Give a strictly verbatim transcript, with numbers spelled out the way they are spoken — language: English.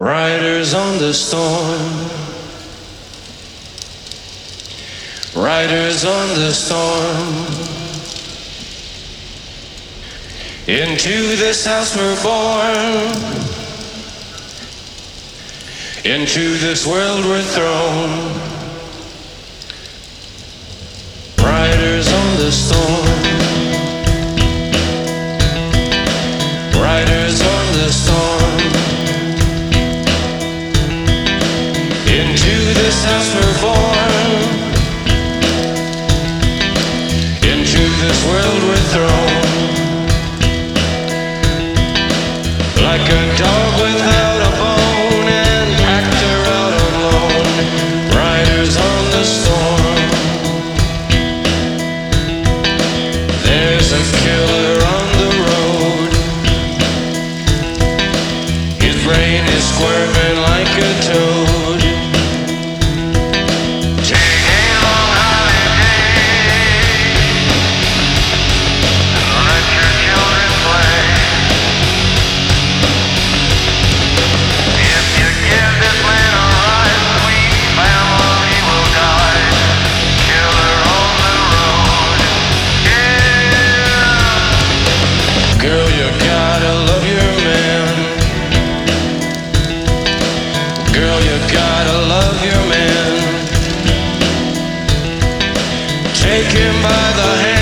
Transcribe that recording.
Riders on the storm, riders on the storm. Into this house we're born, into this world we're thrown. Riders on the storm, riders on the storm. Into this house we're born, into this world we're thrown. Like a dog without a bone and packed her out alone. Riders on the storm. There's a killer on the road. His brain is squirming like a toad. Girl, you gotta love your man. Girl, you gotta love your man. Take him by the hand.